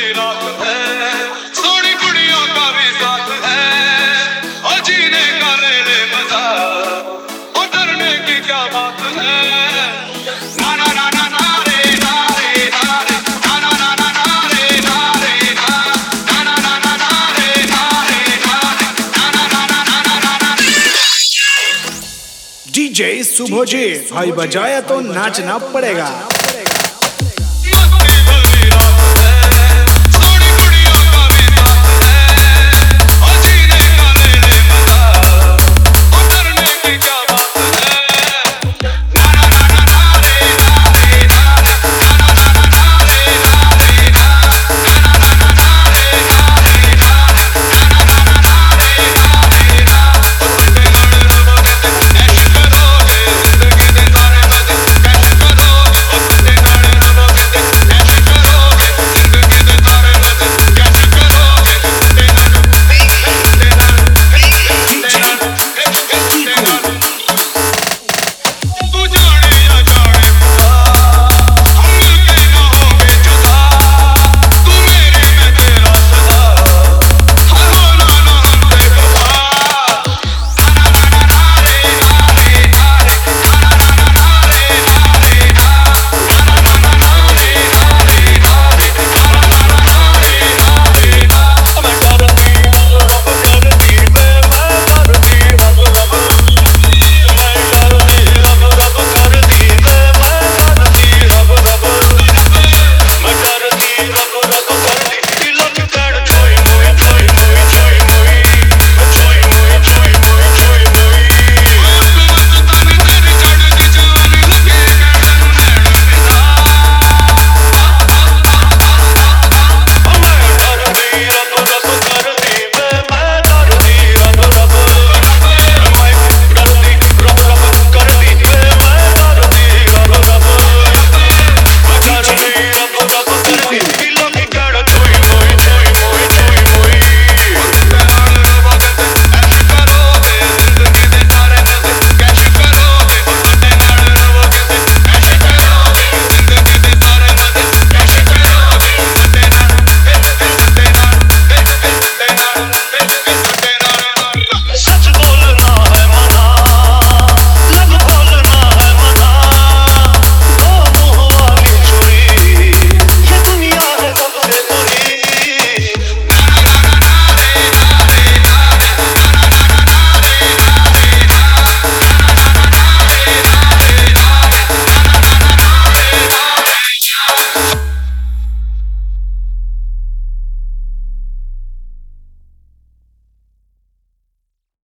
की रात है, सोनी कुड़ियों का भी साथ है, और जीने का ले ले मजा, और डरने की क्या बात है। ना ना ना ना ना रे ना रे ना रे, ना ना ना ना ना रे ना रे ना, ना ना ना ना ना रे ना रे ना, ना ना ना ना ना ना ना। डीजे शुभजीत भाई बजाया तो नाचना पड़ेगा।